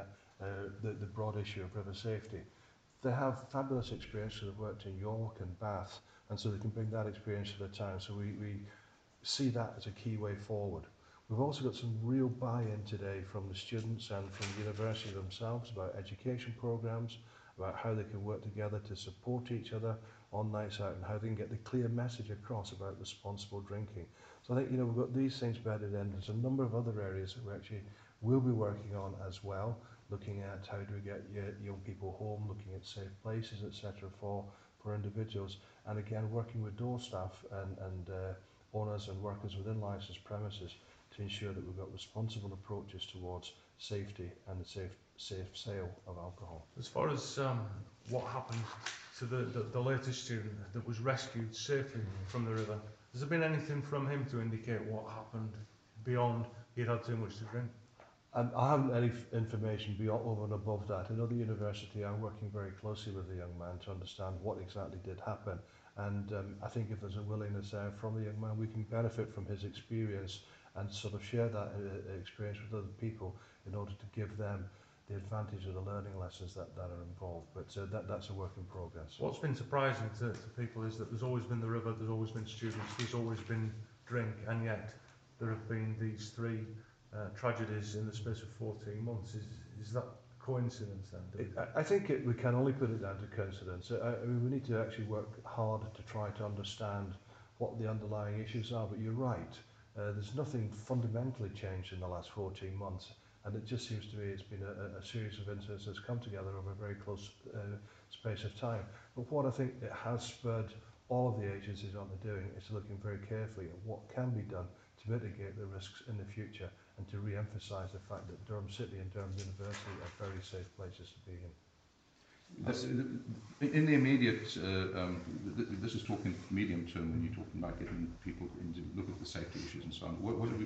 at the broad issue of river safety. They have fabulous experience, so they've worked in York and Bath, and so they can bring that experience to the town. So we see that as a key way forward. We've also got some real buy-in today from the students and from the university themselves about education programs, about how they can work together to support each other on nights out and how they can get the clear message across about responsible drinking. So I think, we've got these things bedded in. There's a number of other areas that we actually will be working on as well, looking at how do we get young people home, looking at safe places, etc. for individuals, and again working with door staff and owners and workers within licensed premises to ensure that we've got responsible approaches towards safety and the safe sale of alcohol. As far as what happened to the latest student that was rescued safely from the river, has there been anything from him to indicate what happened beyond he'd had too much to drink? I haven't any information beyond over and above that. I know the university are working very closely with the young man to understand what exactly did happen. And I think if there's a willingness there from the young man, we can benefit from his experience and sort of share that experience with other people in order to give them the advantage of the learning lessons that are involved. But that's a work in progress. What's been surprising to people is that there's always been the river, there's always been students, there's always been drink, and yet there have been these three tragedies in the space of 14 months. Is that coincidence then? I think we can only put it down to coincidence. I mean, we need to actually work hard to try to understand what the underlying issues are, but you're right. There's nothing fundamentally changed in the last 14 months, and it just seems to me it's been a series of incidents that's come together over a very close space of time. But what I think it has spurred all of the agencies on to doing is looking very carefully at what can be done to mitigate the risks in the future and to re-emphasise the fact that Durham City and Durham University are very safe places to be in. In the immediate, this is talking medium term when you're talking about getting people in to look at the safety issues and so on. What are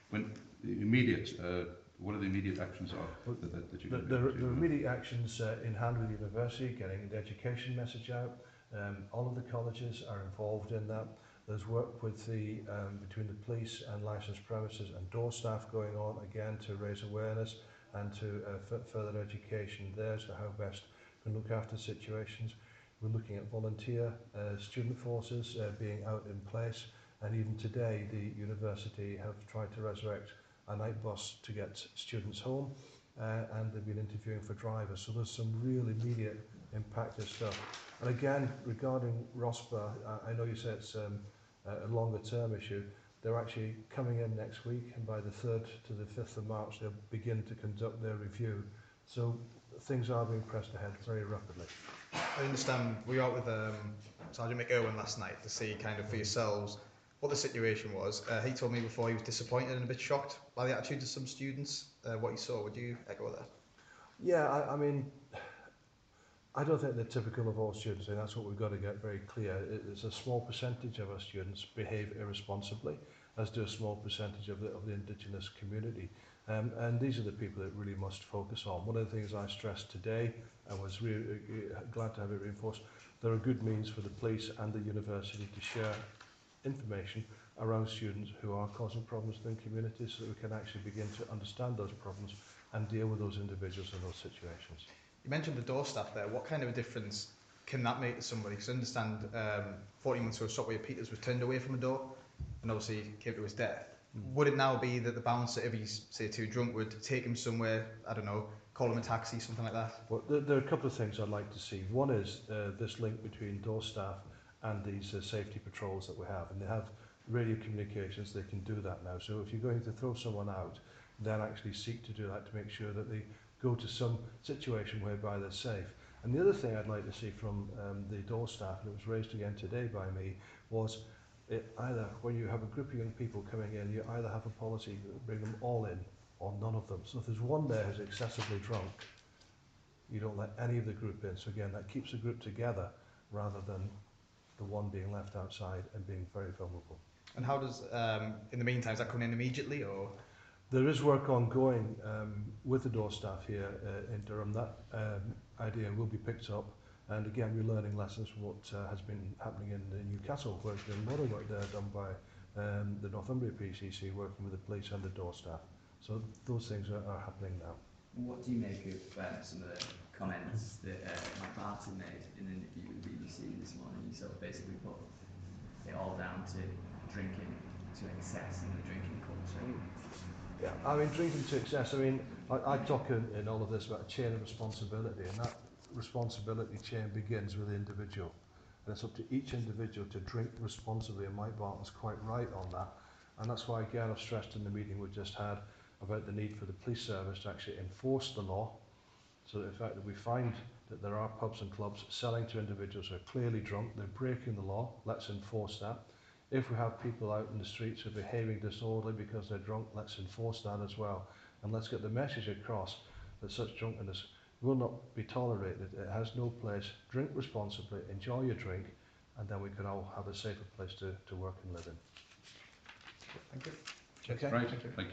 the immediate actions that you're going to do? The immediate actions in hand with the university, getting the education message out. All of the colleges are involved in that. There's work with between the police and licensed premises and door staff going on again to raise awareness and to further education there as to how best we can look after situations. We're looking at volunteer student forces being out in place, and even today the university have tried to resurrect a night bus to get students home, and they've been interviewing for drivers. So there's some real immediate impactful stuff. And again, regarding ROSPA, I know you said it's a longer term issue. They're actually coming in next week, and by the 3rd to the 5th of March they'll begin to conduct their review. So things are being pressed ahead very rapidly. I understand we were out with Sergeant McErwin last night to see kind of for yourselves what the situation was. He told me before he was disappointed and a bit shocked by the attitude of some students. What you saw, would you echo that? Yeah, I mean, I don't think they're typical of all students, and that's what we've got to get very clear. It's a small percentage of our students behave irresponsibly, as do a small percentage of the Indigenous community. And these are the people that really must focus on. One of the things I stressed today, and was really glad to have it reinforced, there are good means for the police and the university to share information around students who are causing problems in communities, so that we can actually begin to understand those problems and deal with those individuals in those situations. You mentioned the door staff there. What kind of a difference can that make to somebody? Because I understand 14 months ago, Stopway Peters was turned away from a door and obviously came to his death. Would it now be that the bouncer, if he's, say, too drunk, would take him somewhere, I don't know, call him a taxi, something like that? Well, there are a couple of things I'd like to see. One is this link between door staff and these safety patrols that we have, and they have radio communications. They can do that now. So if you're going to throw someone out, then actually seek to do that to make sure that they go to some situation whereby they're safe. And the other thing I'd like to see from the door staff, and it was raised again today by me, was either when you have a group of young people coming in, you either have a policy that bring them all in or none of them. So if there's one there who's excessively drunk, you don't let any of the group in. So again, that keeps the group together rather than the one being left outside and being very vulnerable. And how does, in the meantime, is that coming in immediately, or? There is work ongoing with the door staff here in Durham. That idea will be picked up, and again we're learning lessons from what has been happening in Newcastle, where there's been a lot of work there done by the Northumbria PCC working with the police and the door staff. So those things are happening now. What do you make of some of the comments that Mike Martin made in an interview with the BBC this morning? He sort of basically put it all down to drinking to excess in the drinking culture. Yeah, I mean, drinking to excess, I mean, I talk in all of this about a chain of responsibility, and that responsibility chain begins with the individual. And it's up to each individual to drink responsibly, and Mike Barton's quite right on that. And that's why, again, I've stressed in the meeting we just had about the need for the police service to actually enforce the law, so that the fact that we find that there are pubs and clubs selling to individuals who are clearly drunk, they're breaking the law, let's enforce that. If we have people out in the streets who are behaving disorderly because they're drunk, let's enforce that as well. And let's get the message across that such drunkenness will not be tolerated. It has no place. Drink responsibly, enjoy your drink, and then we can all have a safer place to work and live in. Thank you. Okay. Right, thank you.